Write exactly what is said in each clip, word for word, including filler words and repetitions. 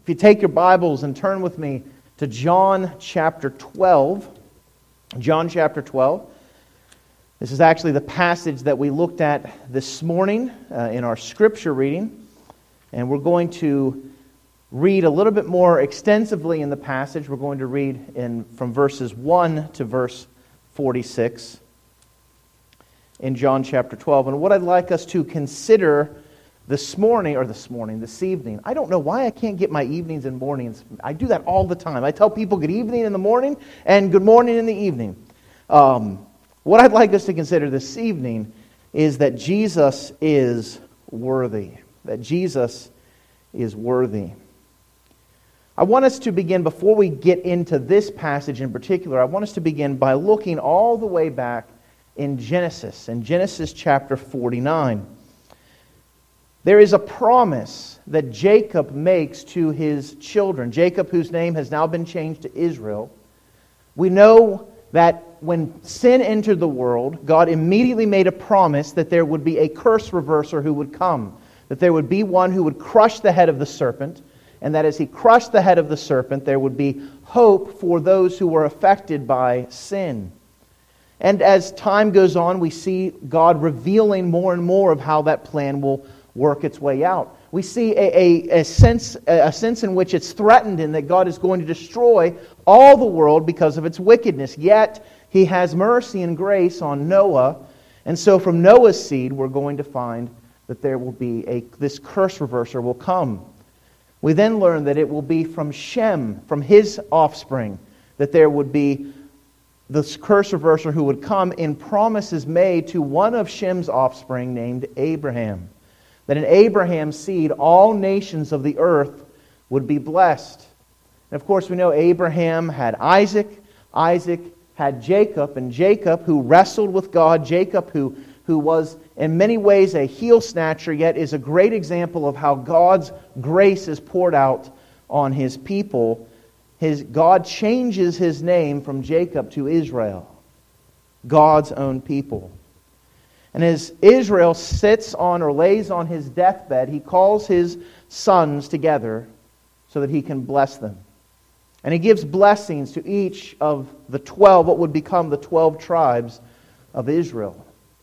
If you take your Bibles and turn with me to John chapter twelve, John chapter twelve. This is actually the passage that we looked at this morning uh, in our scripture reading. And we're going to read a little bit more extensively in the passage. We're going to read in from verses one to verse forty-six in John chapter twelve. And what I'd like us to consider this morning, or this morning, this evening. I don't know why I can't get my evenings and mornings. I do that all the time. I tell people good evening in the morning and good morning in the evening. Um, what I'd like us to consider this evening is that Jesus is worthy. That Jesus is worthy. I want us to begin, before we get into this passage in particular, I want us to begin by looking all the way back in Genesis, in Genesis chapter forty-nine. There is a promise that Jacob makes to his children. Jacob, whose name has now been changed to Israel. We know that when sin entered the world, God immediately made a promise that there would be a curse reverser who would come. That there would be one who would crush the head of the serpent. And that as he crushed the head of the serpent, there would be hope for those who were affected by sin. And as time goes on, we see God revealing more and more of how that plan will work its way out. We see a, a, a sense a sense in which it's threatened in that God is going to destroy all the world because of its wickedness. Yet He has mercy and grace on Noah. And so from Noah's seed, we're going to find that there will be a this curse reverser will come. We then learn that it will be from Shem, from his offspring, that there would be this curse reverser who would come in promises made to one of Shem's offspring named Abraham. That in Abraham's seed, all nations of the earth would be blessed. And of course, we know Abraham had Isaac. Isaac had Jacob. And Jacob, who wrestled with God, Jacob, who, who was in many ways a heel snatcher, yet is a great example of how God's grace is poured out on His people. His, God changes his name from Jacob to Israel, God's own people. And as Israel sits on or lays on his deathbed, he calls his sons together so that he can bless them. And he gives blessings to each of the twelve, what would become the twelve tribes of Israel.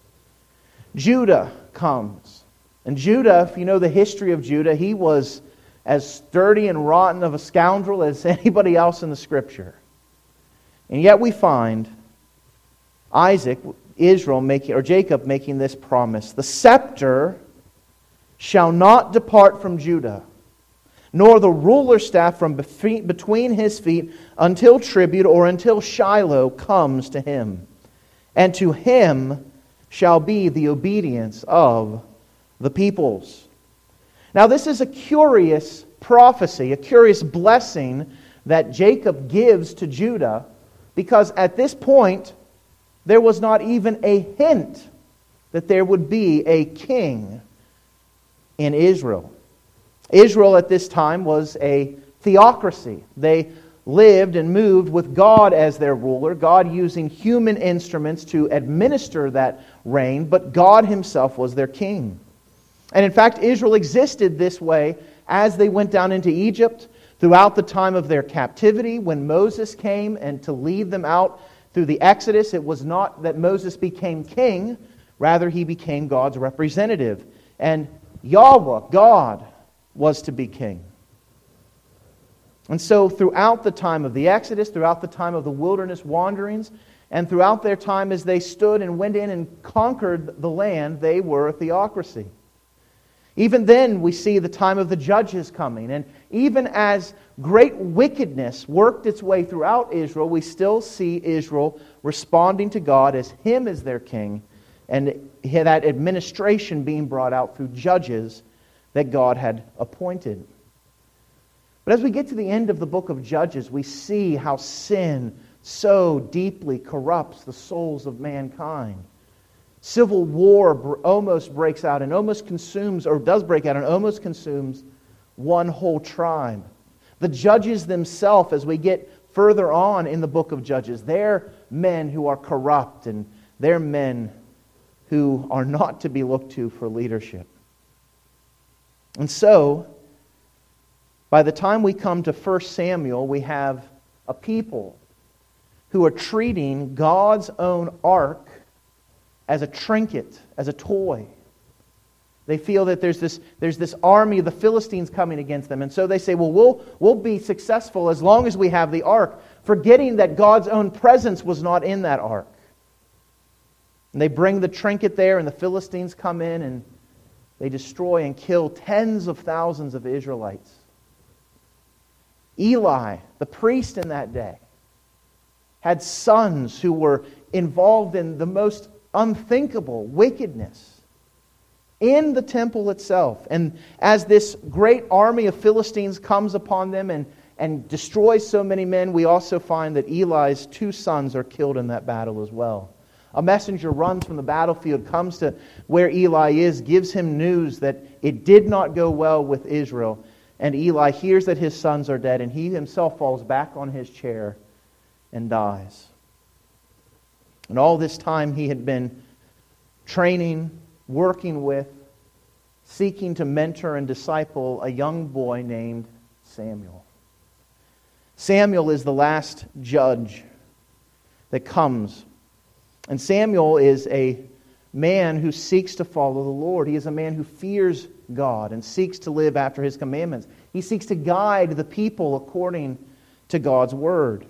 Judah comes. And Judah, if you know the history of Judah, he was as sturdy and rotten of a scoundrel as anybody else in the Scripture. And yet we find Isaac, Israel making, or Jacob making this promise. The scepter shall not depart from Judah, nor the ruler's staff from between his feet until tribute or until Shiloh comes to him. And to him shall be the obedience of the peoples. Now this is a curious prophecy, a curious blessing that Jacob gives to Judah, because at this point there was not even a hint that there would be a king in Israel. Israel at this time was a theocracy. They lived and moved with God as their ruler, God using human instruments to administer that reign, but God Himself was their king. And in fact, Israel existed this way as they went down into Egypt, throughout the time of their captivity, when Moses came and to lead them out through the Exodus. It was not that Moses became king, rather he became God's representative. And Yahweh, God, was to be king. And so throughout the time of the Exodus, throughout the time of the wilderness wanderings, and throughout their time as they stood and went in and conquered the land, they were a theocracy. Even then, we see the time of the judges coming. And even as great wickedness worked its way throughout Israel, we still see Israel responding to God as Him as their king, and that administration being brought out through judges that God had appointed. But as we get to the end of the book of Judges, we see how sin so deeply corrupts the souls of mankind. Civil war almost breaks out and almost consumes, or does break out and almost consumes, one whole tribe. The judges themselves, as we get further on in the book of Judges, they're men who are corrupt, and they're men who are not to be looked to for leadership. And so, By the time we come to First Samuel, we have a people who are treating God's own ark as a trinket, as a toy. They feel that there's this, there's this army of the Philistines coming against them. And so they say, well, we'll, we'll be successful as long as we have the ark, forgetting that God's own presence was not in that ark. And they bring the trinket there, and the Philistines come in, and they destroy and kill tens of thousands of Israelites. Eli, the priest in that day, had sons who were involved in the most unthinkable wickedness in the temple itself. And as this great army of Philistines comes upon them and, and destroys so many men, we also find that Eli's two sons are killed in that battle as well. A messenger runs from the battlefield, comes to where Eli is, gives him news that it did not go well with Israel. And Eli hears that his sons are dead, and he himself falls back on his chair and dies. And all this time he had been training, working with, seeking to mentor and disciple a young boy named Samuel. Samuel is the last judge that comes. And Samuel is a man who seeks to follow the Lord. He is a man who fears God and seeks to live after His commandments. He seeks to guide the people according to God's word.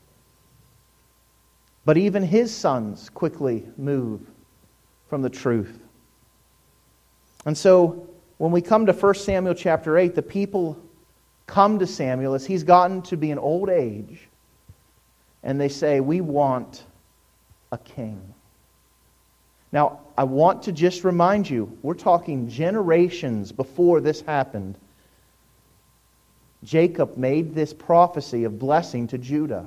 But even his sons quickly move from the truth. And so, when we come to First Samuel chapter eight, the people come to Samuel as he's gotten to be an old age, and they say, we want a king. Now, I want to just remind you, we're talking generations before this happened. Jacob made this prophecy of blessing to Judah.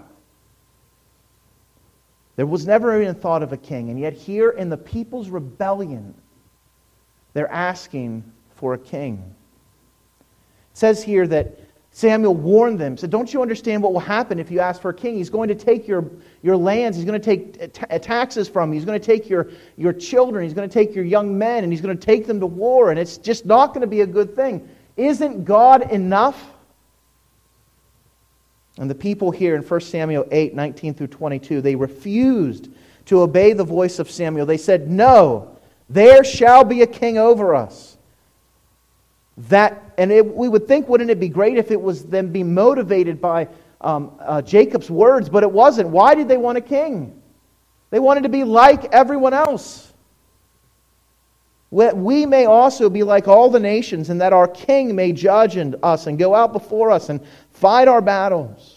There was never even thought of a king, and yet here in the people's rebellion, they're asking for a king. It says here that Samuel warned them, said, don't you understand what will happen if you ask for a king? He's going to take your, your lands, he's going to take ta- taxes from you, he's going to take your, your children, he's going to take your young men, and he's going to take them to war, and it's just not going to be a good thing. Isn't God enough? And the people here in First Samuel eight, nineteen through twenty-two, they refused to obey the voice of Samuel. They said, no, there shall be a king over us. That, and it, we would think, wouldn't it be great if it was them being motivated by um, uh, Jacob's words, but it wasn't. Why did they want a king? They wanted to be like everyone else. We may also be like all the nations, and that our king may judge us and go out before us and fight our battles.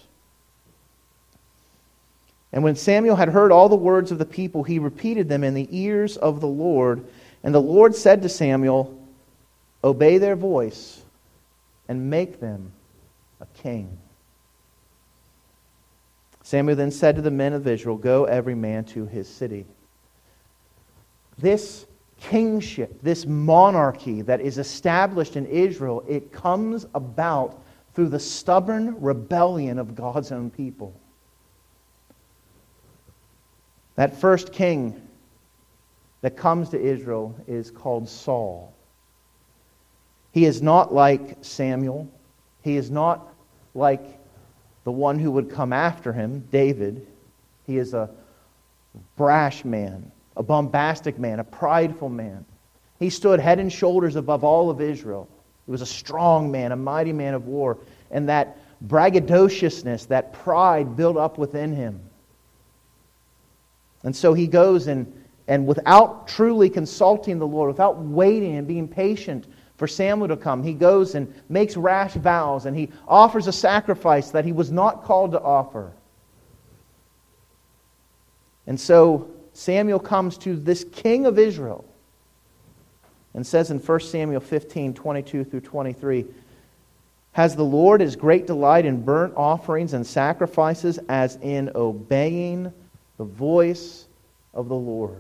And when Samuel had heard all the words of the people, he repeated them in the ears of the Lord. And the Lord said to Samuel, obey their voice and make them a king. Samuel then said to the men of Israel, go every man to his city. This kingship, this monarchy that is established in Israel, it comes about through the stubborn rebellion of God's own people. That first king that comes to Israel is called Saul. He is not like Samuel. He is not like the one who would come after him, David. He is a brash man, a bombastic man, a prideful man. He stood head and shoulders above all of Israel. He was a strong man, a mighty man of war. And that braggadociousness, that pride built up within him. And so he goes and, and without truly consulting the Lord, without waiting and being patient for Samuel to come, he goes and makes rash vows, and he offers a sacrifice that he was not called to offer. And so Samuel comes to this king of Israel and says in First Samuel fifteen, twenty-two through twenty-three, has the Lord his great delight in burnt offerings and sacrifices as in obeying the voice of the Lord?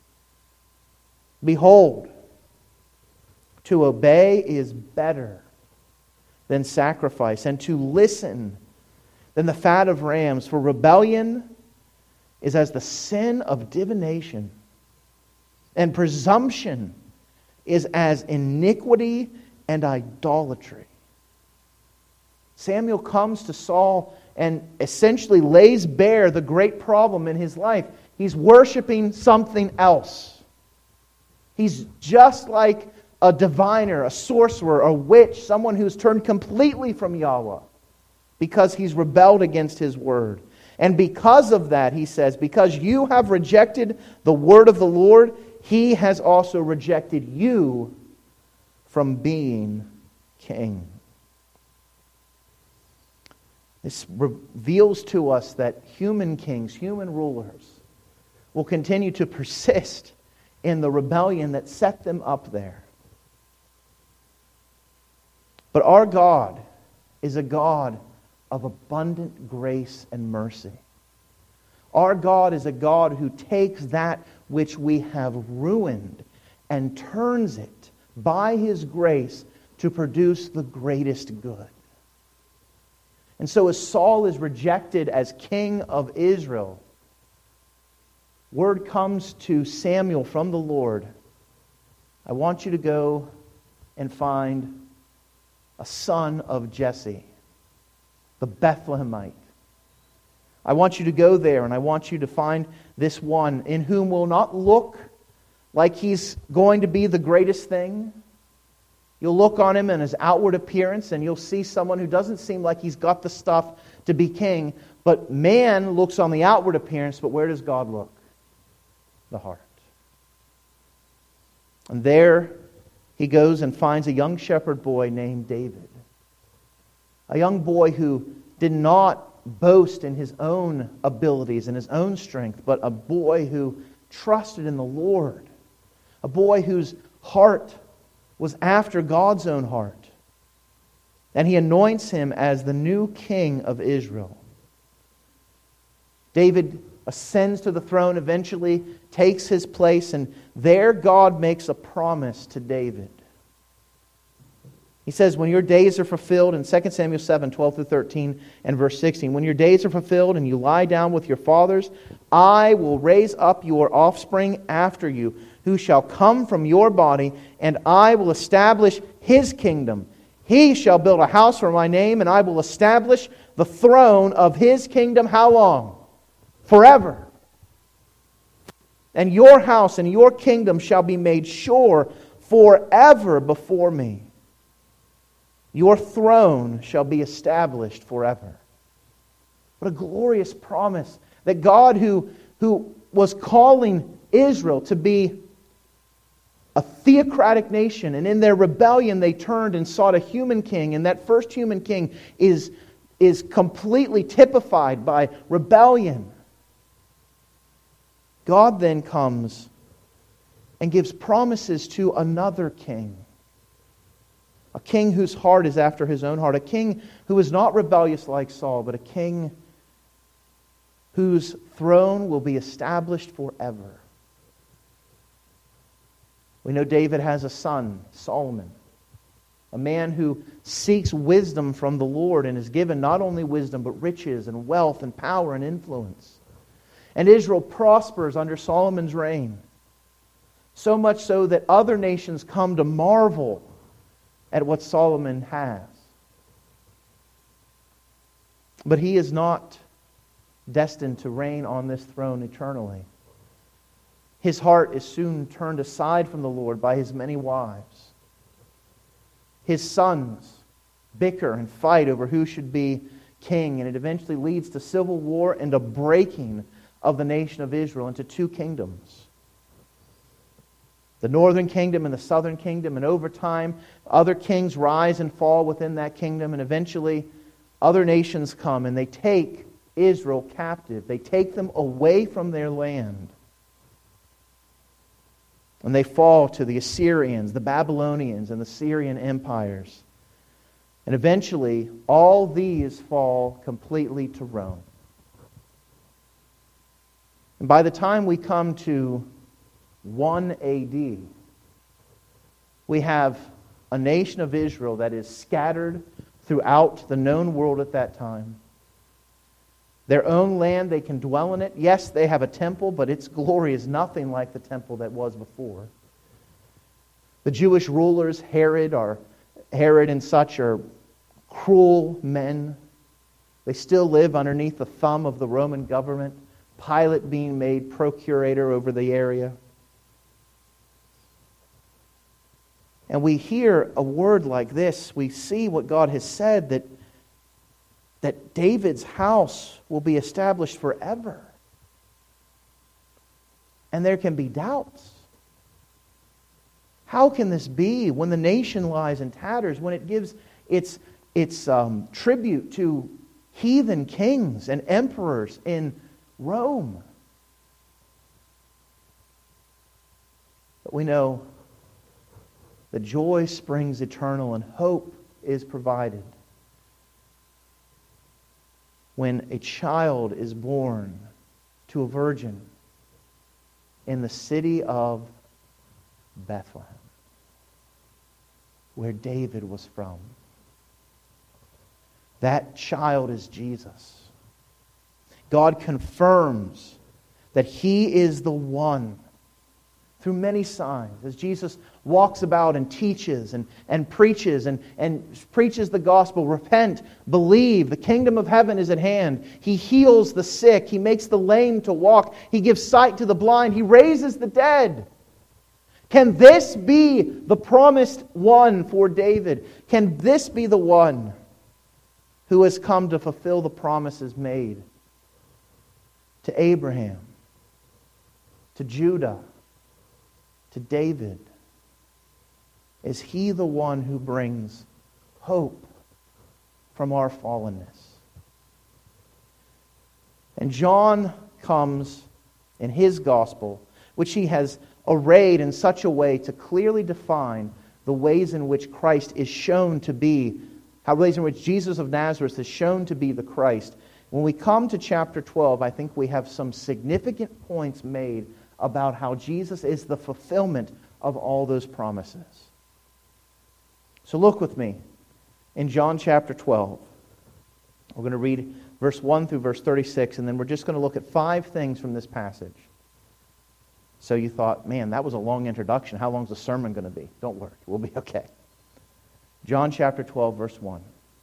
Behold, to obey is better than sacrifice, and to listen than the fat of rams. For rebellion is as the sin of divination, and presumption is as iniquity and idolatry. Samuel comes to Saul and essentially lays bare the great problem in his life. He's worshiping something else. He's just like a diviner, a sorcerer, a witch, someone who's turned completely from Yahweh because he's rebelled against His word. And because of that, he says, because you have rejected the word of the Lord, He has also rejected you from being king. This reveals to us that human kings, human rulers, will continue to persist in the rebellion that set them up there. But our God is a God of abundant grace and mercy. Our God is a God who takes that which we have ruined and turns it by His grace to produce the greatest good. And so as Saul is rejected as king of Israel, word comes to Samuel from the Lord, I want you to go and find a son of Jesse, the Bethlehemite. I want you to go there and I want you to find this one in whom will not look like he's going to be the greatest thing. You'll look on him in his outward appearance and you'll see someone who doesn't seem like he's got the stuff to be king. But man looks on the outward appearance, but where does God look? The heart. And there he goes and finds a young shepherd boy named David. A young boy who did not boast in his own abilities and his own strength, but a boy who trusted in the Lord. A boy whose heart was after God's own heart. And He anoints him as the new king of Israel. David ascends to the throne, eventually takes his place, and there God makes a promise to David. He says, when your days are fulfilled, in Second Samuel seven, twelve through thirteen and verse sixteen, when your days are fulfilled and you lie down with your fathers, I will raise up your offspring after you, who shall come from your body, and I will establish his kingdom. He shall build a house for my name, and I will establish the throne of his kingdom. How long? Forever. And your house and your kingdom shall be made sure forever before me. Your throne shall be established forever. What a glorious promise that God who, who was calling Israel to be a theocratic nation, and in their rebellion they turned and sought a human king, and that first human king is, is completely typified by rebellion. God then comes and gives promises to another king. A king whose heart is after His own heart. A king who is not rebellious like Saul, but a king whose throne will be established forever. We know David has a son, Solomon, a man who seeks wisdom from the Lord and is given not only wisdom, but riches and wealth and power and influence. And Israel prospers under Solomon's reign, so much so that other nations come to marvel at what Solomon has. But he is not destined to reign on this throne eternally. His heart is soon turned aside from the Lord by his many wives. His sons bicker and fight over who should be king, and it eventually leads to civil war and a breaking of the nation of Israel into two kingdoms. The northern kingdom and the southern kingdom, and over time, other kings rise and fall within that kingdom, and eventually other nations come and they take Israel captive. They take them away from their land. And they fall to the Assyrians, the Babylonians, and the Syrian empires. And eventually, all these fall completely to Rome. And by the time we come to one A D, we have a nation of Israel that is scattered throughout the known world at that time. Their own land, they can dwell in it. Yes, they have a temple, but its glory is nothing like the temple that was before. The Jewish rulers, Herod, or Herod and such, are cruel men. They still live underneath the thumb of the Roman government, Pilate being made procurator over the area. And we hear a word like this. We see what God has said, that, that David's house will be established forever. And there can be doubts. How can this be when the nation lies in tatters, when it gives its, its um, tribute to heathen kings and emperors in Rome? But we know the joy springs eternal and hope is provided when a child is born to a virgin in the city of Bethlehem, where David was from. That child is Jesus. God confirms that He is the one through many signs, as Jesus walks about and teaches and, and preaches and, and preaches the gospel. Repent, believe, the kingdom of heaven is at hand. He heals the sick. He makes the lame to walk. He gives sight to the blind. He raises the dead. Can this be the promised one for David? Can this be the one who has come to fulfill the promises made to Abraham, to Judah, to David? Is He the one who brings hope from our fallenness? And John comes in his gospel, which he has arrayed in such a way to clearly define the ways in which Christ is shown to be, how ways in which Jesus of Nazareth is shown to be the Christ. When we come to chapter twelve, I think we have some significant points made about how Jesus is the fulfillment of all those promises. So look with me in John chapter twelve. We're going to read verse one through verse thirty-six, and then we're just going to look at five things from this passage. So you thought, man, that was a long introduction. How long is the sermon going to be? Don't worry, we'll be okay. John chapter twelve, verse one.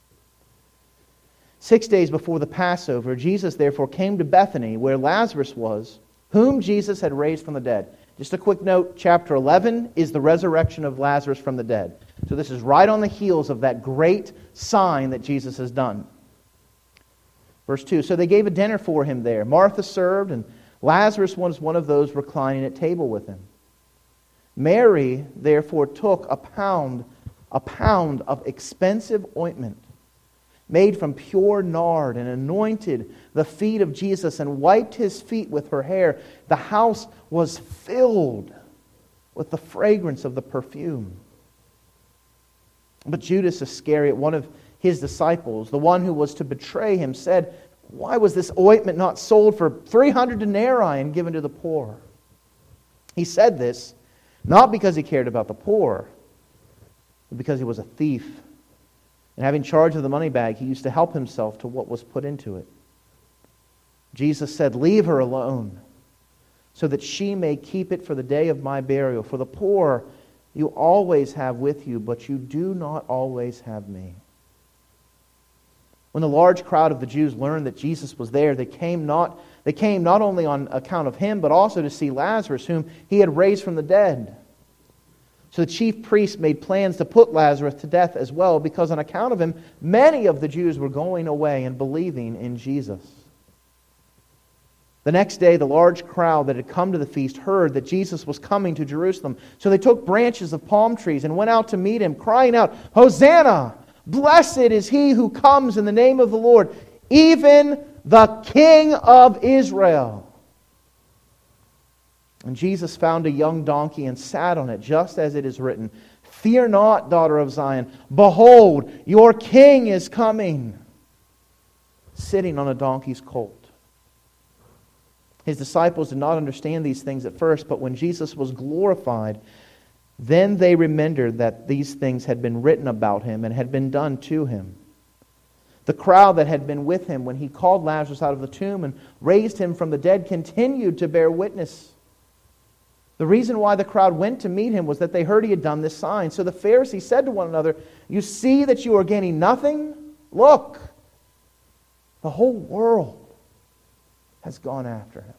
Six days before the Passover, Jesus therefore came to Bethany, where Lazarus was, whom Jesus had raised from the dead. Just a quick note, chapter eleven is the resurrection of Lazarus from the dead. So this is right on the heels of that great sign that Jesus has done. Verse two, so they gave a dinner for him there. Martha served, and Lazarus was one of those reclining at table with him. Mary therefore took a pound, a pound of expensive ointment made from pure nard, and anointed the feet of Jesus and wiped His feet with her hair. The house was filled with the fragrance of the perfume. But Judas Iscariot, one of His disciples, the one who was to betray Him, said, why was this ointment not sold for three hundred denarii and given to the poor? He said this not because He cared about the poor, but because He was a thief. And having charge of the money bag, He used to help Himself to what was put into it. Jesus said, leave her alone, so that she may keep it for the day of my burial. For the poor you always have with you, but you do not always have me. When the large crowd of the Jews learned that Jesus was there, they came not, they came not only on account of Him, but also to see Lazarus, whom He had raised from the dead. So the chief priests made plans to put Lazarus to death as well, because on account of him, many of the Jews were going away and believing in Jesus. The next day, the large crowd that had come to the feast heard that Jesus was coming to Jerusalem. So they took branches of palm trees and went out to meet Him, crying out, Hosanna! Blessed is He who comes in the name of the Lord, even the King of Israel. And Jesus found a young donkey and sat on it, just as it is written, fear not, daughter of Zion. Behold, your king is coming, sitting on a donkey's colt. His disciples did not understand these things at first, but when Jesus was glorified, then they remembered that these things had been written about Him and had been done to Him. The crowd that had been with Him when He called Lazarus out of the tomb and raised him from the dead continued to bear witness. The reason why the crowd went to meet Him was that they heard He had done this sign. So the Pharisees said to one another, you see that you are gaining nothing Look, the whole world has gone after him.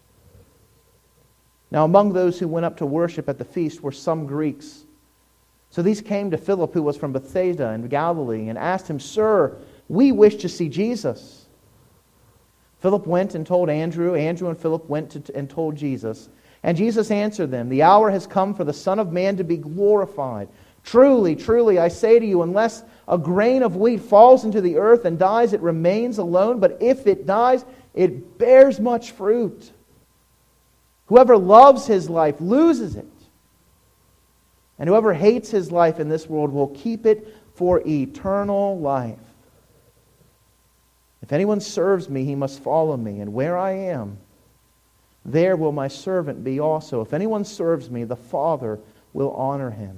Now among those who went up to worship at the feast were some Greeks. So these came to Philip, who was from Bethsaida in Galilee, and asked him, Sir, we wish to see Jesus. Philip went and told Andrew. Andrew and Philip went to, and told Jesus. And Jesus answered them, The hour has come for the Son of Man to be glorified. Truly, truly, I say to you, unless a grain of wheat falls into the earth and dies, it remains alone. But if it dies, it bears much fruit. Whoever loves his life loses it. And whoever hates his life in this world will keep it for eternal life. If anyone serves me, he must follow me. And where I am, there will my servant be also. If anyone serves me, the Father will honor him.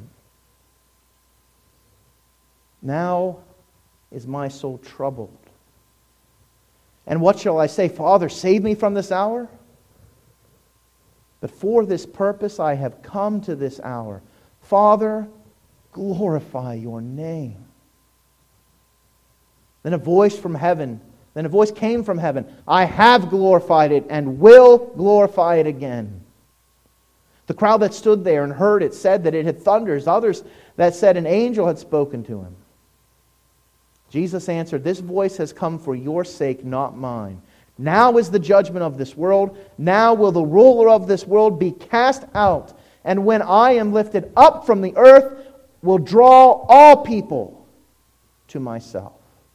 Now is my soul troubled. And what shall I say? Father, save me from this hour? But for this purpose I have come to this hour. Father, glorify your name. Then a voice from heaven, then a voice came from heaven. I have glorified it and will glorify it again. The crowd that stood there and heard it said that it had thunders. Others that said an angel had spoken to him. Jesus answered, This voice has come for your sake, not mine. Now is the judgment of this world. Now will the ruler of this world be cast out. And when I am lifted up from the earth, will draw all people to myself.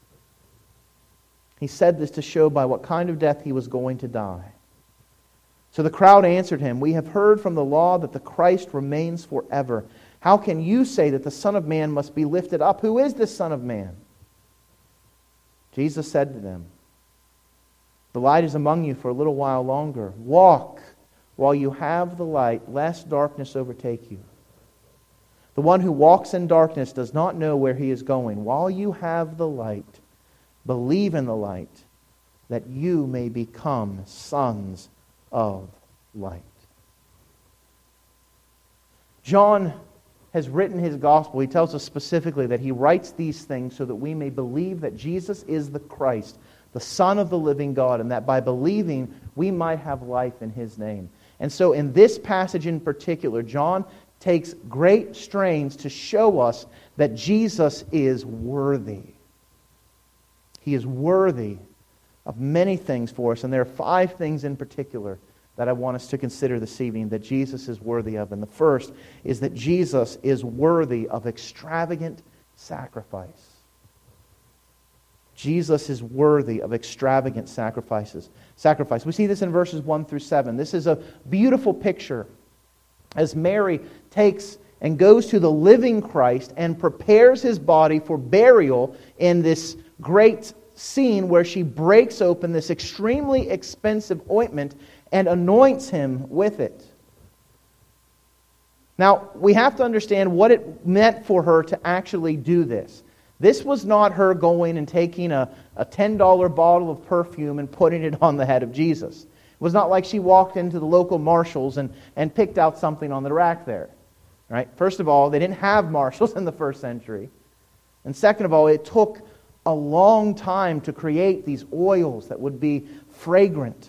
He said this to show by what kind of death he was going to die. So the crowd answered him, We have heard from the law that the Christ remains forever. How can you say that the Son of Man must be lifted up? Who is this Son of Man? Jesus said to them, The light is among you for a little while longer. Walk while you have the light, lest darkness overtake you. The one who walks in darkness does not know where he is going. While you have the light, believe in the light, that you may become sons of light. John has written his gospel. He tells us specifically that he writes these things so that we may believe that Jesus is the Christ, the Son of the living God, and that by believing we might have life in his name. And so in this passage in particular, John takes great strains to show us that Jesus is worthy. He is worthy of many things for us, and there are five things in particular that I want us to consider this evening that Jesus is worthy of. And the first is that Jesus is worthy of extravagant sacrifice. Jesus is worthy of extravagant sacrifices. Sacrifice. We see this in verses one through seven. This is a beautiful picture as Mary takes and goes to the living Christ and prepares his body for burial in this great scene where she breaks open this extremely expensive ointment and anoints him with it. Now, we have to understand what it meant for her to actually do this. This was not her going and taking a, a ten dollar bottle of perfume and putting it on the head of Jesus. It was not like she walked into the local Marshalls and, and picked out something on the rack there. Right? First of all, they didn't have Marshalls in the first century. And second of all, it took a long time to create these oils that would be fragrant.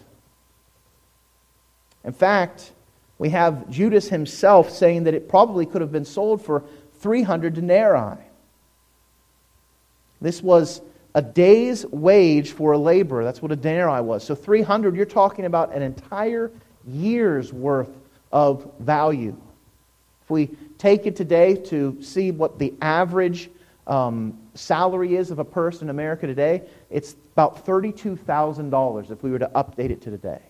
In fact, we have Judas himself saying that it probably could have been sold for three hundred denarii. This was a day's wage for a laborer. That's what a denarii was. So three hundred, you're talking about an entire year's worth of value. If we take it today to see what the average um, salary is of a person in America today, it's about thirty-two thousand dollars if we were to update it to today.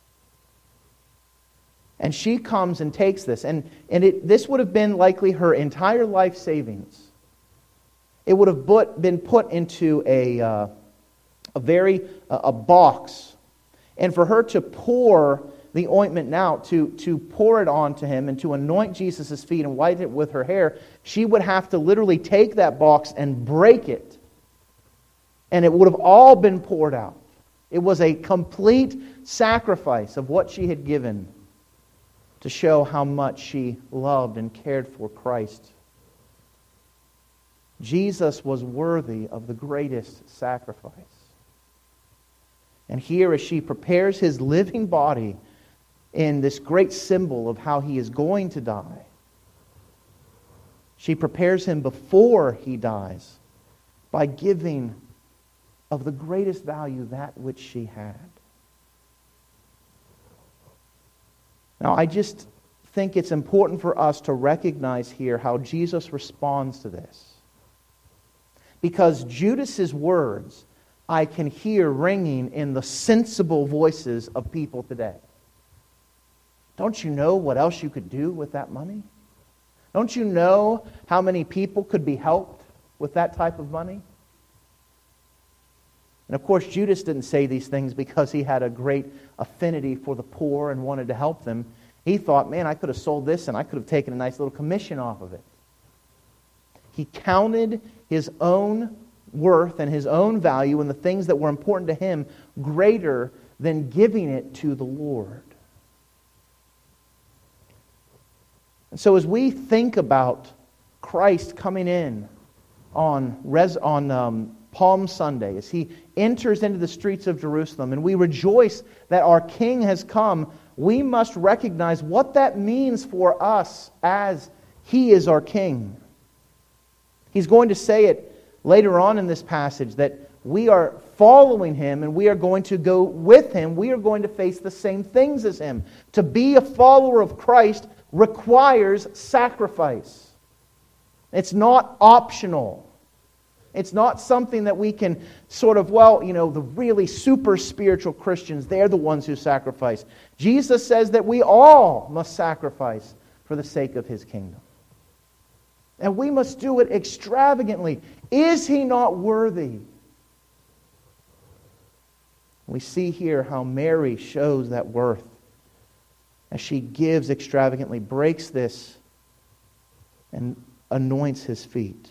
And she comes and takes this. And, and it, this would have been likely her entire life savings. It would have put, been put into a, uh, a very, uh, a box. And for her to pour the ointment now, to, to pour it onto him and to anoint Jesus' feet and wipe it with her hair, she would have to literally take that box and break it. And it would have all been poured out. It was a complete sacrifice of what she had given to show how much she loved and cared for Christ. Jesus was worthy of the greatest sacrifice. And here, as she prepares his living body in this great symbol of how he is going to die, she prepares him before he dies by giving of the greatest value that which she had. Now, I just think it's important for us to recognize here how Jesus responds to this. Because Judas's words, I can hear ringing in the sensible voices of people today. Don't you know what else you could do with that money? Don't you know how many people could be helped with that type of money? And of course, Judas didn't say these things because he had a great affinity for the poor and wanted to help them. He thought, man, I could have sold this and I could have taken a nice little commission off of it. He counted his own worth and his own value and the things that were important to him greater than giving it to the Lord. And so as we think about Christ coming in on, res, on um, Palm Sunday, as he enters into the streets of Jerusalem, and we rejoice that our King has come, we must recognize what that means for us as he is our King. He's going to say it later on in this passage that we are following him and we are going to go with him. We are going to face the same things as him. To be a follower of Christ requires sacrifice. It's not optional. It's not something that we can sort of, well, you know, the really super spiritual Christians, they're the ones who sacrifice. Jesus says that we all must sacrifice for the sake of his kingdom. And we must do it extravagantly. Is he not worthy? We see here how Mary shows that worth as she gives extravagantly, breaks this, and anoints his feet.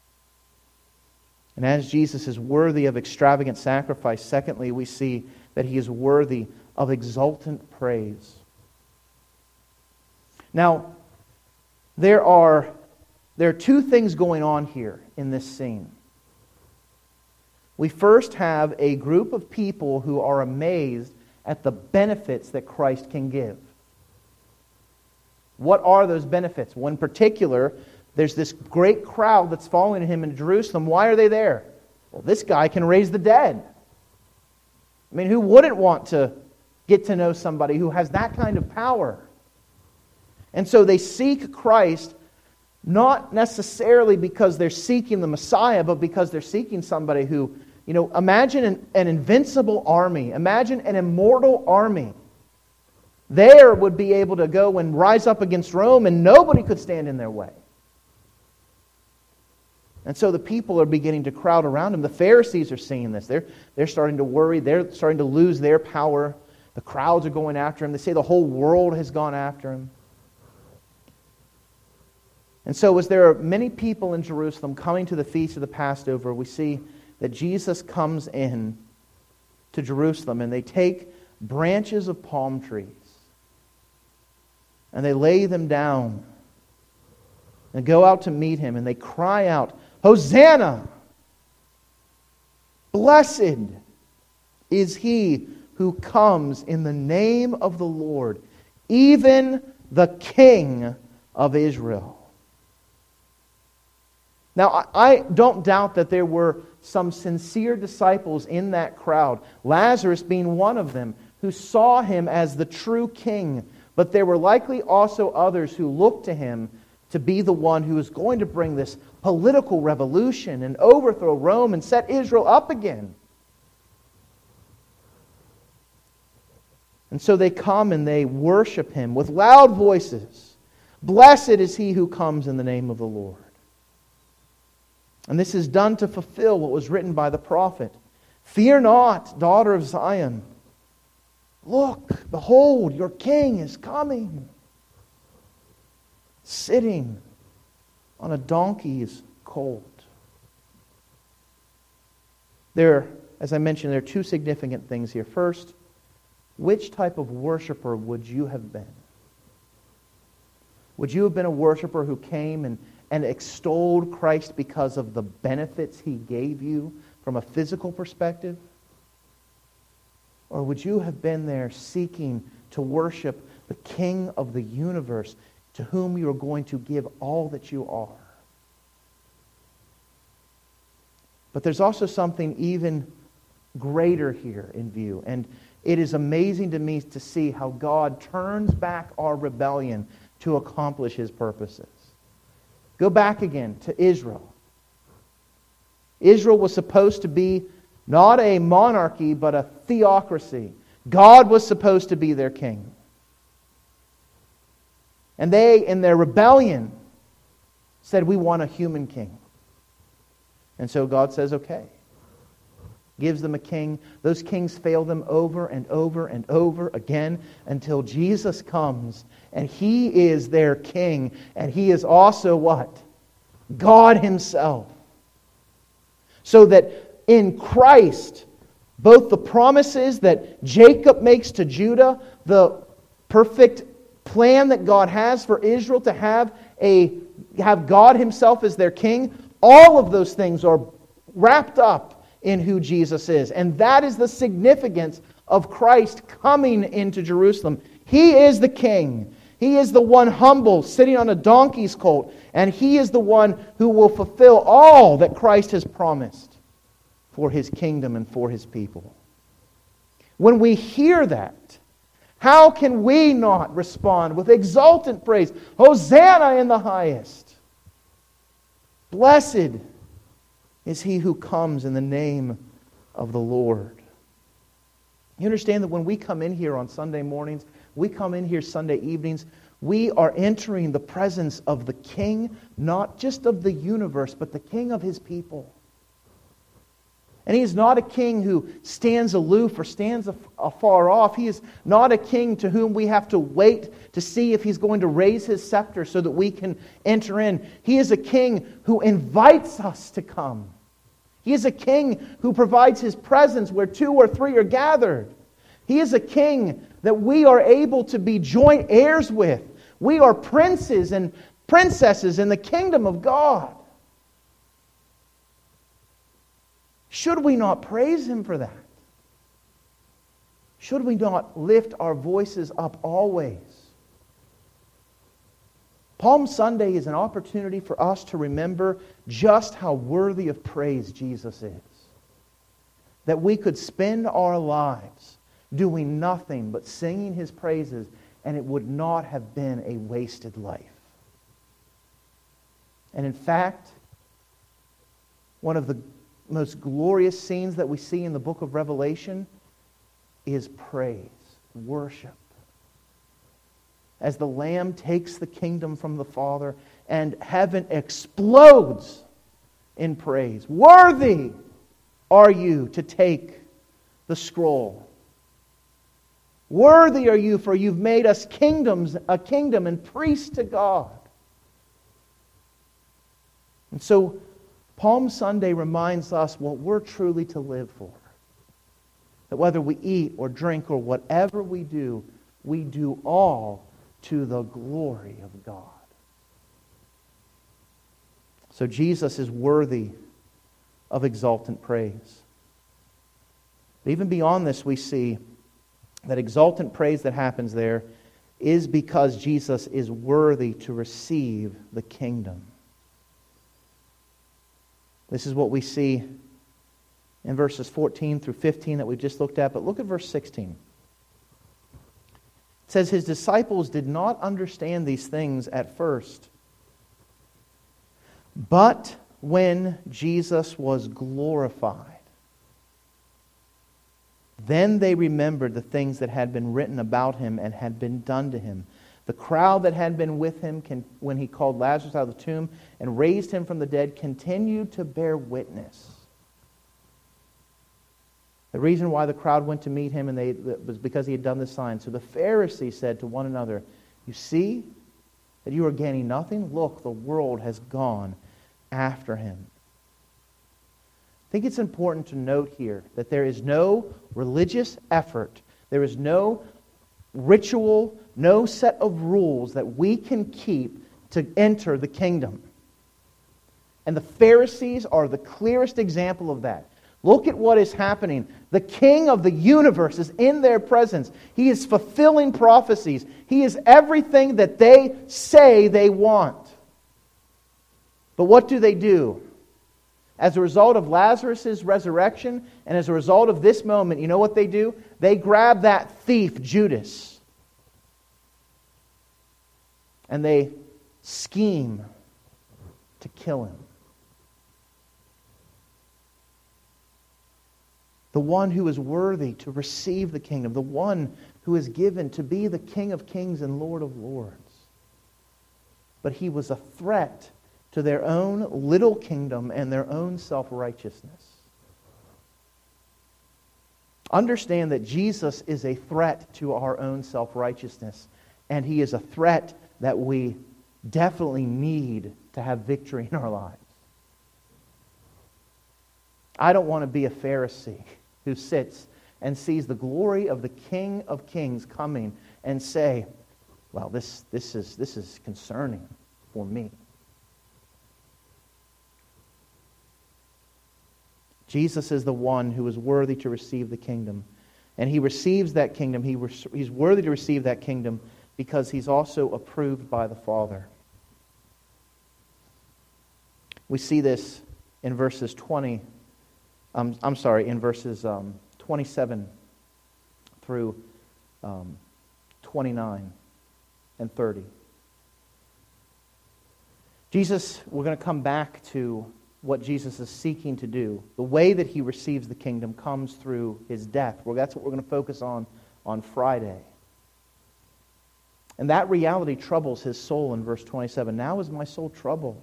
And as Jesus is worthy of extravagant sacrifice, secondly, we see that he is worthy of exultant praise. Now, there are, there are two things going on here in this scene. We first have a group of people who are amazed at the benefits that Christ can give. What are those benefits? Well, in particular, there's this great crowd that's following him in Jerusalem. Why are they there? Well, this guy can raise the dead. I mean, who wouldn't want to get to know somebody who has that kind of power? And so they seek Christ not necessarily because they're seeking the Messiah, but because they're seeking somebody who, you know, imagine an, an invincible army. Imagine an immortal army. There would be able to go and rise up against Rome and nobody could stand in their way. And so the people are beginning to crowd around him. The Pharisees are seeing this. They're, they're starting to worry. They're starting to lose their power. The crowds are going after him. They say the whole world has gone after him. And so as there are many people in Jerusalem coming to the feast of the Passover, we see that Jesus comes in to Jerusalem and they take branches of palm trees and they lay them down and go out to meet him and they cry out, Hosanna! Blessed is he who comes in the name of the Lord, even the King of Israel. Now, I don't doubt that there were some sincere disciples in that crowd, Lazarus being one of them, who saw him as the true king. But there were likely also others who looked to him to be the one who was going to bring this political revolution and overthrow Rome and set Israel up again. And so they come and they worship him with loud voices. Blessed is he who comes in the name of the Lord. And this is done to fulfill what was written by the prophet. Fear not, daughter of Zion. Look, behold, your king is coming, sitting on a donkey's colt. There, as I mentioned, there are two significant things here. First, which type of worshiper would you have been? Would you have been a worshiper who came and and extolled Christ because of the benefits He gave you from a physical perspective? Or would you have been there seeking to worship the King of the universe, to whom you are going to give all that you are? But there's also something even greater here in view. And it is amazing to me to see how God turns back our rebellion to accomplish His purposes. Go back again to Israel. Israel was supposed to be not a monarchy, but a theocracy. God was supposed to be their king. And they, in their rebellion, said, we want a human king. And so God says, okay. Gives them a king. Those kings fail them over and over and over again until Jesus comes and He is their king. And He is also what? God Himself. So that in Christ, both the promises that Jacob makes to Judah, the perfect plan that God has for Israel to have a have God Himself as their king, all of those things are wrapped up in who Jesus is. And that is the significance of Christ coming into Jerusalem. He is the king. He is the one humble, sitting on a donkey's colt. And He is the one who will fulfill all that Christ has promised for His kingdom and for His people. When we hear that, how can we not respond with exultant praise? Hosanna in the highest. Blessed is He who comes in the name of the Lord. You understand that when we come in here on Sunday mornings, we come in here Sunday evenings, we are entering the presence of the King, not just of the universe, but the King of His people. And He is not a king who stands aloof or stands afar off. He is not a king to whom we have to wait to see if He's going to raise His scepter so that we can enter in. He is a king who invites us to come. He is a king who provides His presence where two or three are gathered. He is a king that we are able to be joint heirs with. We are princes and princesses in the kingdom of God. Should we not praise Him for that? Should we not lift our voices up always? Palm Sunday is an opportunity for us to remember just how worthy of praise Jesus is. That we could spend our lives doing nothing but singing His praises, and it would not have been a wasted life. And in fact, one of the most glorious scenes that we see in the book of Revelation is praise, worship. As the Lamb takes the kingdom from the Father and heaven explodes in praise. Worthy are you to take the scroll. Worthy are you, for you've made us kingdoms, a kingdom and priests to God. And so Palm Sunday reminds us what we're truly to live for. That whether we eat or drink or whatever we do, we do all to the glory of God. So Jesus is worthy of exultant praise. But even beyond this, we see that exultant praise that happens there is because Jesus is worthy to receive the kingdom. This is what we see in verses fourteen through fifteen that we've just looked at. But look at verse sixteen. It says, His disciples did not understand these things at first. But when Jesus was glorified, then they remembered the things that had been written about Him and had been done to Him. The crowd that had been with Him can, when He called Lazarus out of the tomb and raised him from the dead continued to bear witness. The reason why the crowd went to meet Him and they was because He had done this sign. So the Pharisees said to one another, You see that you are gaining nothing? Look, the world has gone after Him. I think it's important to note here that there is no religious effort, there is no ritual, no set of rules that we can keep to enter the kingdom. And the Pharisees are the clearest example of that. Look at what is happening. The King of the universe is in their presence. He is fulfilling prophecies. He is everything that they say they want. But what do they do? As a result of Lazarus' resurrection and as a result of this moment, you know what they do? They grab that thief, Judas, and they scheme to kill him. The one who is worthy to receive the kingdom, the one who is given to be the King of kings and Lord of lords. But he was a threat to their own little kingdom and their own self-righteousness. Understand that Jesus is a threat to our own self-righteousness, and He is a threat that we definitely need to have victory in our lives. I don't want to be a Pharisee who sits and sees the glory of the King of Kings coming and say, well, this, this is, this is concerning for me. Jesus is the one who is worthy to receive the kingdom. And He receives that kingdom. He re- he's worthy to receive that kingdom because He's also approved by the Father. We see this in verses twenty. Um, I'm sorry, in verses um, twenty-seven through um, twenty-nine and thirty. Jesus, we're going to come back to what Jesus is seeking to do. The way that He receives the kingdom comes through His death. Well, that's what we're going to focus on on Friday. And that reality troubles His soul in verse twenty-seven. Now is my soul troubled.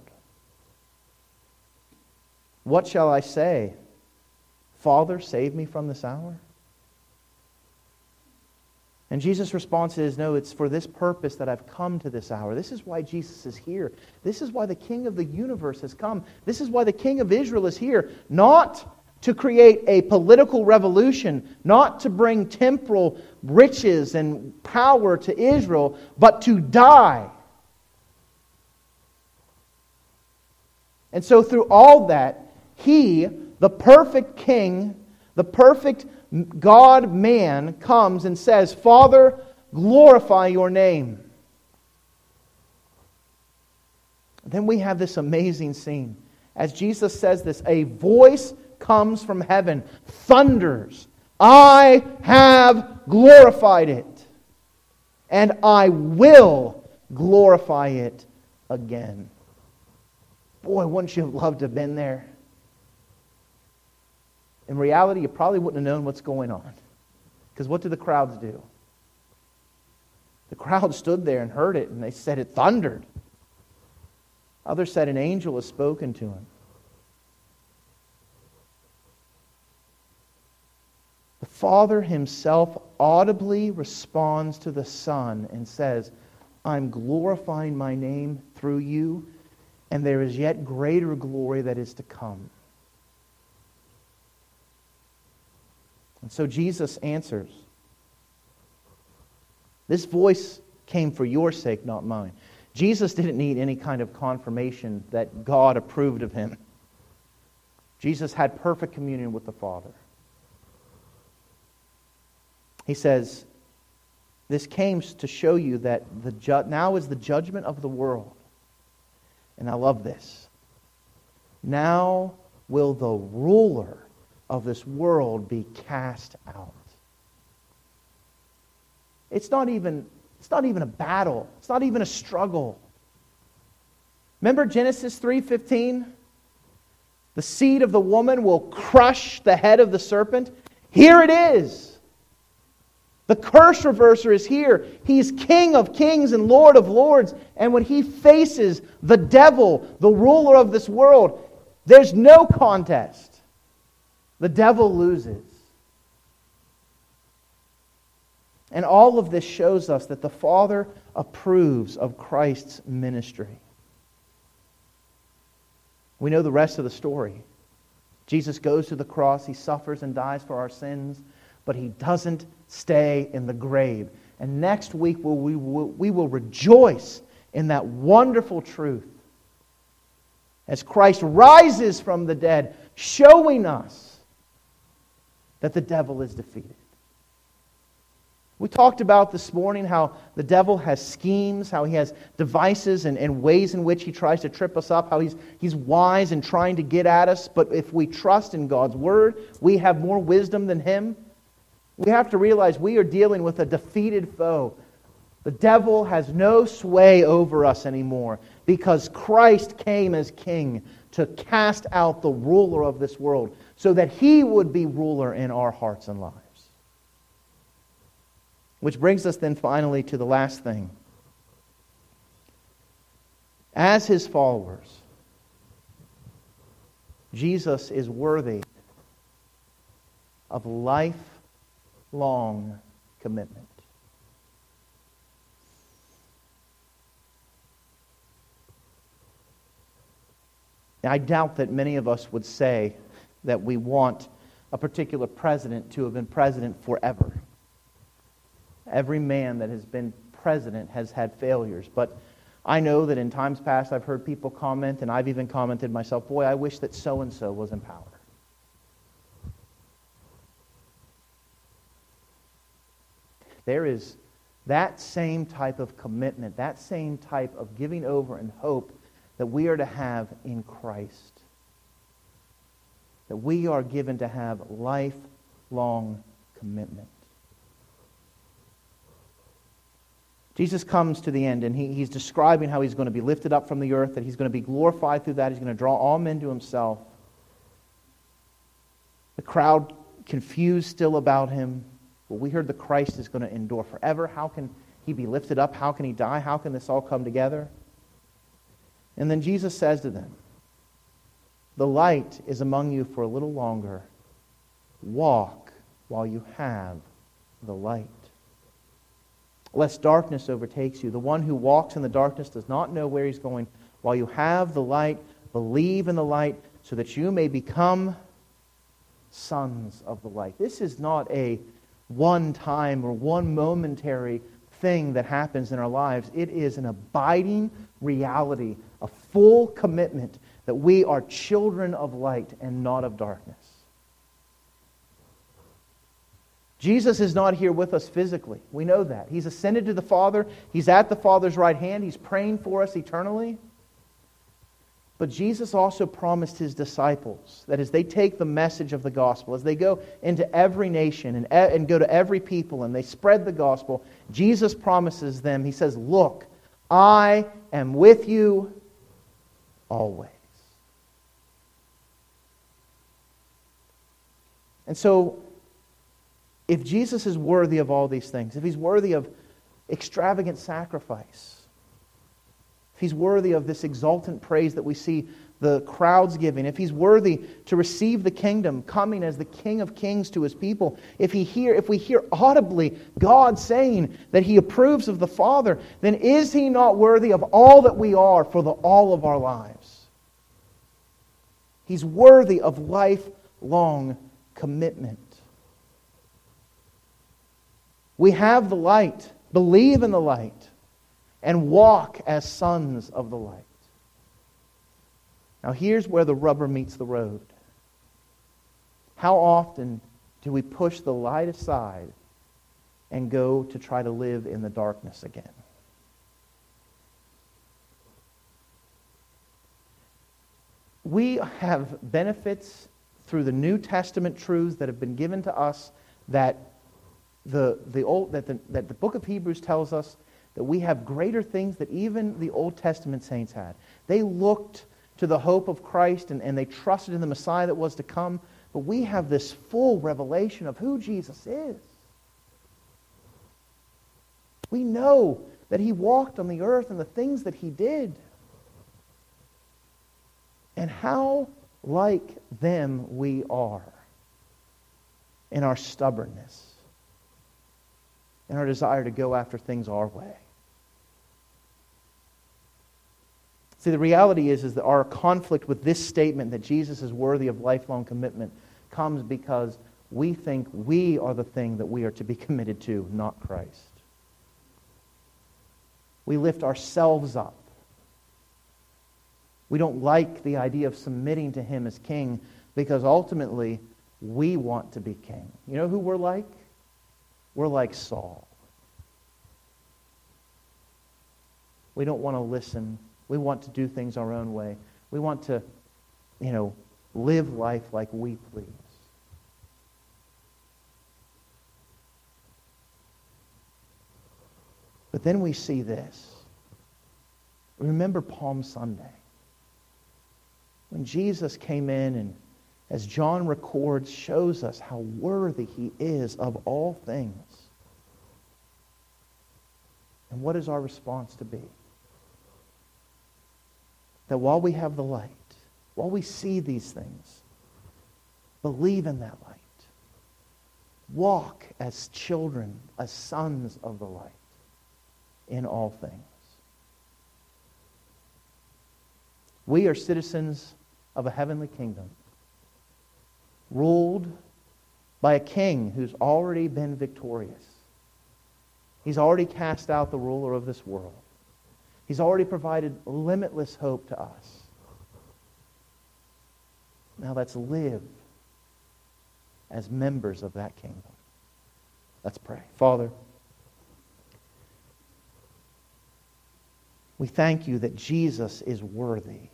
What shall I say? Father, save me from this hour? And Jesus' response is, no, it's for this purpose that I've come to this hour. This is why Jesus is here. This is why the King of the universe has come. This is why the King of Israel is here. Not to create a political revolution, not to bring temporal riches and power to Israel, but to die. And so through all that, He, the perfect King, the perfect God-man, comes and says, Father, glorify your name. Then we have this amazing scene. As Jesus says this, a voice comes from heaven, thunders, I have glorified it, and I will glorify it again. Boy, wouldn't you have loved to have been there? In reality, you probably wouldn't have known what's going on. Because what did the crowds do? The crowd stood there and heard it, and they said it thundered. Others said an angel has spoken to him. The Father Himself audibly responds to the Son and says, I'm glorifying my name through you, and there is yet greater glory that is to come. And so Jesus answers. This voice came for your sake, not mine. Jesus didn't need any kind of confirmation that God approved of Him. Jesus had perfect communion with the Father. He says, this came to show you that the ju- now is the judgment of the world. And I love this. Now will the ruler of this world be cast out. It's not even, it's not even a battle. It's not even a struggle. Remember Genesis three fifteen? The seed of the woman will crush the head of the serpent. Here it is. The curse reverser is here. He's King of kings and Lord of lords. And when He faces the devil, the ruler of this world, there's no contest. The devil loses. And all of this shows us that the Father approves of Christ's ministry. We know the rest of the story. Jesus goes to the cross, He suffers and dies for our sins, but He doesn't stay in the grave. And next week we will, we will rejoice in that wonderful truth As Christ rises from the dead, showing us that the devil is defeated. We talked about this morning how the devil has schemes, how he has devices and, and ways in which he tries to trip us up, how he's, he's wise in trying to get at us. But if we trust in God's Word, we have more wisdom than him. We have to realize we are dealing with a defeated foe. The devil has no sway over us anymore because Christ came as king to cast out the ruler of this world so that he would be ruler in our hearts and lives. Which brings us then finally to the last thing. As his followers, Jesus is worthy of lifelong commitment. I doubt that many of us would say that we want a particular president to have been president forever. Every man that has been president has had failures. But I know that in times past I've heard people comment, and I've even commented myself, boy, I wish that so-and-so was in power. There is that same type of commitment, that same type of giving over and hope that we are to have in Christ. That we are given to have lifelong commitment. Jesus comes to the end, and he, he's describing how he's going to be lifted up from the earth, that he's going to be glorified through that, he's going to draw all men to himself. The crowd confused still about him. Well, we heard the Christ is going to endure forever. How can he be lifted up? How can he die? How can this all come together? And then Jesus says to them, the light is among you for a little longer. Walk while you have the light. Lest darkness overtakes you. The one who walks in the darkness does not know where he's going. While you have the light, believe in the light so that you may become sons of the light. This is not a one-time or one momentary thing that happens in our lives. It is an abiding reality, a full commitment that we are children of light and not of darkness. Jesus is not here with us physically. We know that. He's ascended to the Father. He's at the Father's right hand. He's praying for us eternally. But Jesus also promised His disciples that as they take the message of the gospel, as they go into every nation and, and go to every people and they spread the gospel, Jesus promises them, He says, look, I am with you always. And so, if Jesus is worthy of all these things, if He's worthy of extravagant sacrifice, if He's worthy of this exultant praise that we see the crowds giving, if He's worthy to receive the kingdom, coming as the King of Kings to His people, if he hear, if we hear audibly God saying that He approves of the Father, then is He not worthy of all that we are for the all of our lives? He's worthy of lifelong commitment. We have the light, believe in the light, and walk as sons of the light. Now here's where the rubber meets the road. How often do we push the light aside and go to try to live in the darkness again? We have benefits through the New Testament truths that have been given to us that the, the old that the, that the book of Hebrews tells us that we have greater things that even the Old Testament saints had. They looked to the hope of Christ and, and they trusted in the Messiah that was to come. But we have this full revelation of who Jesus is. We know that He walked on the earth and the things that He did. And how like them we are in our stubbornness, in our desire to go after things our way. See, the reality is, is that our conflict with this statement that Jesus is worthy of lifelong commitment comes because we think we are the thing that we are to be committed to, not Christ. We lift ourselves up. We don't like the idea of submitting to Him as king because ultimately we want to be king. You know who we're like? We're like Saul. We don't want to listen. We want to do things our own way. We want to, you know, live life like we please. But then we see this. Remember Palm Sunday. When Jesus came in and, as John records, shows us how worthy He is of all things. And what is our response to be? That while we have the light, while we see these things, believe in that light. Walk as children, as sons of the light in all things. We are citizens of a heavenly kingdom, ruled by a king who's already been victorious. He's already cast out the ruler of this world. He's already provided limitless hope to us. Now let's live as members of that kingdom. Let's pray. Father, we thank You that Jesus is worthy.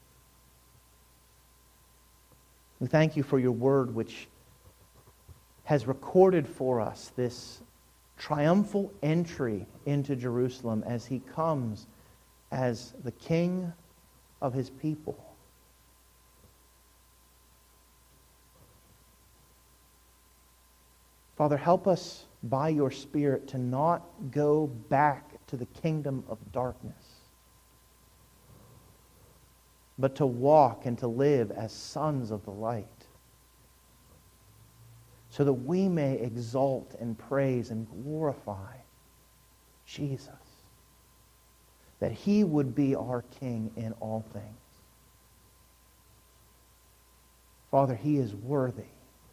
We thank You for Your word, which has recorded for us this triumphal entry into Jerusalem as He comes as the King of His people. Father, help us by Your Spirit to not go back to the kingdom of darkness, but to walk and to live as sons of the light, so that we may exalt and praise and glorify Jesus, that He would be our King in all things. Father, He is worthy.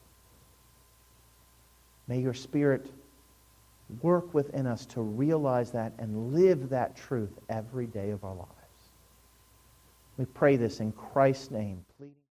May Your Spirit work within us to realize that and live that truth every day of our lives. We pray this in Christ's name, pleading